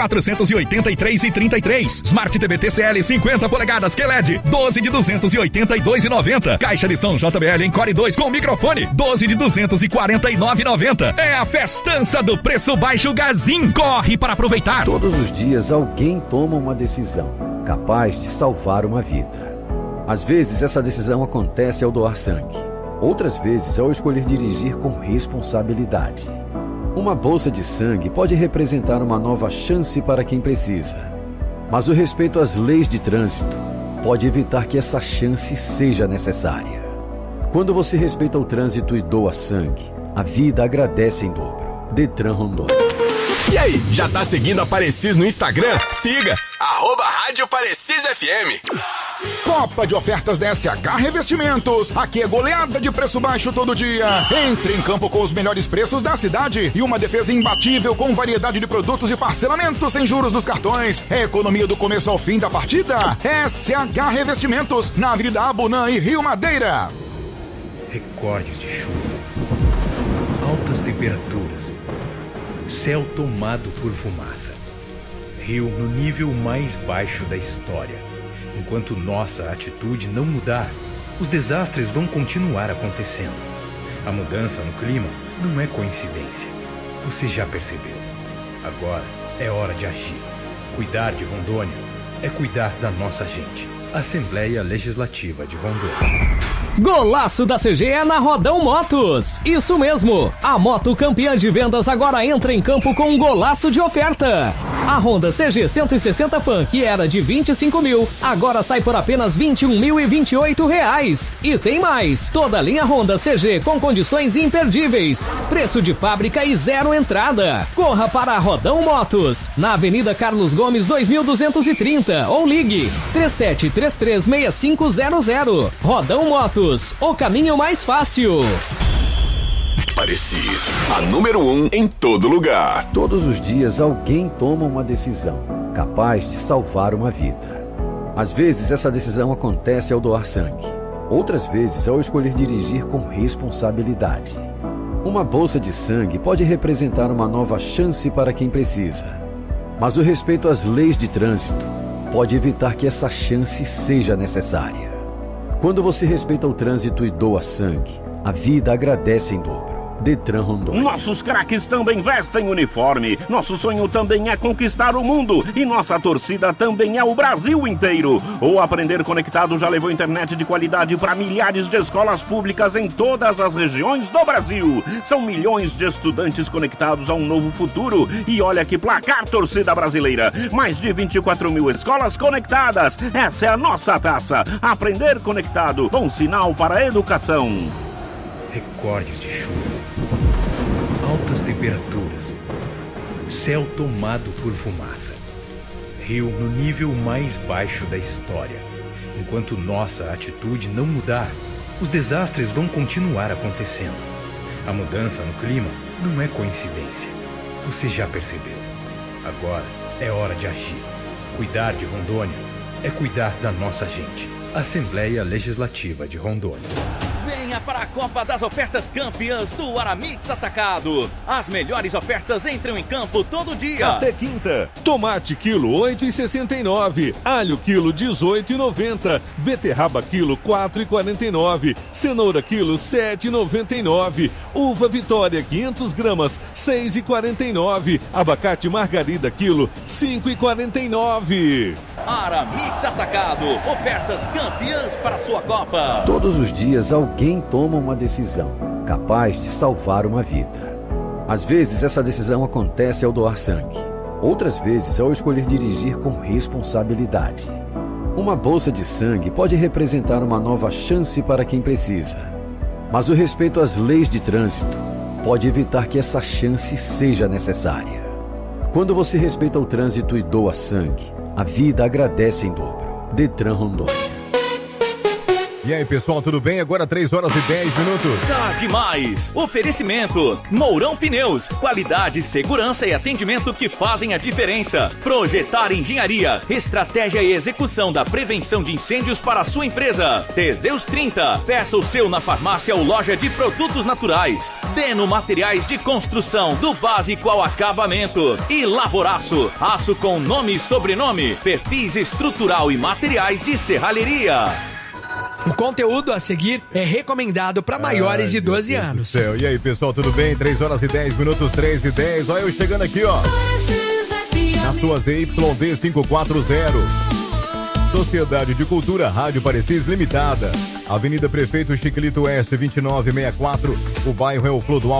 483,33. Smart TV TCL 50 polegadas QLED, 12 de 282,90. Caixa de som JBL em Core 2 com microfone, 12 de 249,90. É a festança do preço baixo Gazin. Corre para aproveitar. Todos os dias alguém toma uma decisão capaz de salvar uma vida. Às vezes essa decisão acontece ao doar sangue. Outras vezes ao escolher dirigir com responsabilidade. Uma bolsa de sangue pode representar uma nova chance para quem precisa. Mas o respeito às leis de trânsito pode evitar que essa chance seja necessária. Quando você respeita o trânsito e doa sangue, a vida agradece em dobro. Detran Rondônia. E aí, já tá seguindo a Parecis no Instagram? Siga, @Rádio Parecis FM. Copa de ofertas da SH Revestimentos. Aqui é goleada de preço baixo todo dia. Entre em campo com os melhores preços da cidade e uma defesa imbatível com variedade de produtos e parcelamento sem juros dos cartões. É economia do começo ao fim da partida. SH Revestimentos, na Avenida Abunã e Rio Madeira. Recordes de chuva, altas temperaturas, céu tomado por fumaça, rio no nível mais baixo da história. Enquanto nossa atitude não mudar, os desastres vão continuar acontecendo. A mudança no clima não é coincidência. Você já percebeu. Agora é hora de agir. Cuidar de Rondônia é cuidar da nossa gente. Assembleia Legislativa de Rondônia. Golaço da CG é na Rodão Motos. Isso mesmo. A moto campeã de vendas agora entra em campo com um golaço de oferta. A Honda CG 160 Fan, que era de 25 mil, agora sai por apenas 21.028 reais. E tem mais, toda a linha Honda CG com condições imperdíveis, preço de fábrica e zero entrada. Corra para a Rodão Motos, na Avenida Carlos Gomes 2230, ou ligue 37336500. Rodão Motos, o caminho mais fácil. Parecis, a número 1 em todo lugar. Todos os dias alguém toma uma decisão capaz de salvar uma vida. Às vezes essa decisão acontece ao doar sangue. Outras vezes ao escolher dirigir com responsabilidade. Uma bolsa de sangue pode representar uma nova chance para quem precisa. Mas o respeito às leis de trânsito pode evitar que essa chance seja necessária. Quando você respeita o trânsito e doa sangue, a vida agradece em dobro. Detran Rondônia. Nossos craques também vestem uniforme. Nosso sonho também é conquistar o mundo. E nossa torcida também é o Brasil inteiro. O Aprender Conectado já levou internet de qualidade para milhares de escolas públicas em todas as regiões do Brasil. São milhões de estudantes conectados a um novo futuro. E olha que placar, torcida brasileira. Mais de 24 mil escolas conectadas. Essa é a nossa taça. Aprender Conectado. Bom sinal para a educação. Recordes de chuva, altas temperaturas, céu tomado por fumaça, rio no nível mais baixo da história. Enquanto nossa atitude não mudar, os desastres vão continuar acontecendo. A mudança no clima não é coincidência. Você já percebeu. Agora é hora de agir. Cuidar de Rondônia é cuidar da nossa gente. Assembleia Legislativa de Rondônia. Venha para a Copa das Ofertas Campeãs do Aramix Atacado. As melhores ofertas entram em campo todo dia. Até quinta. Tomate quilo 8,69. Alho quilo 18,90. Beterraba quilo 4,49. Cenoura quilo 7,99. Uva Vitória 500 gramas 6,49. Abacate Margarida quilo 5,49. Aramix Atacado. Ofertas campeãs para a sua Copa. Todos os dias alguém toma uma decisão capaz de salvar uma vida. Às vezes essa decisão acontece ao doar sangue. Outras vezes ao escolher dirigir com responsabilidade. Uma bolsa de sangue pode representar uma nova chance para quem precisa. Mas o respeito às leis de trânsito pode evitar que essa chance seja necessária. Quando você respeita o trânsito e doa sangue, a vida agradece em dobro. Detran Rondônia. E aí, pessoal, tudo bem? Agora 3 horas e 10 minutos. Tá demais! Oferecimento: Mourão Pneus. Qualidade, segurança e atendimento que fazem a diferença. Projetar Engenharia. Estratégia e execução da prevenção de incêndios para a sua empresa. Teseus 30. Peça o seu na farmácia ou loja de produtos naturais. Beno Materiais de Construção. Do básico ao acabamento. E Laboraço. Aço com nome e sobrenome. Perfis estrutural e materiais de serralheria. O conteúdo a seguir é recomendado para maiores de 12 anos. E aí, pessoal, tudo bem? 3 horas e 10 minutos, 3 e 10. Olha eu chegando aqui, ó. Na sua ZYD 540. Sociedade de Cultura Rádio Parecis Limitada. Avenida Prefeito Chiquilito Oeste 2964. O bairro é o Clodoaldo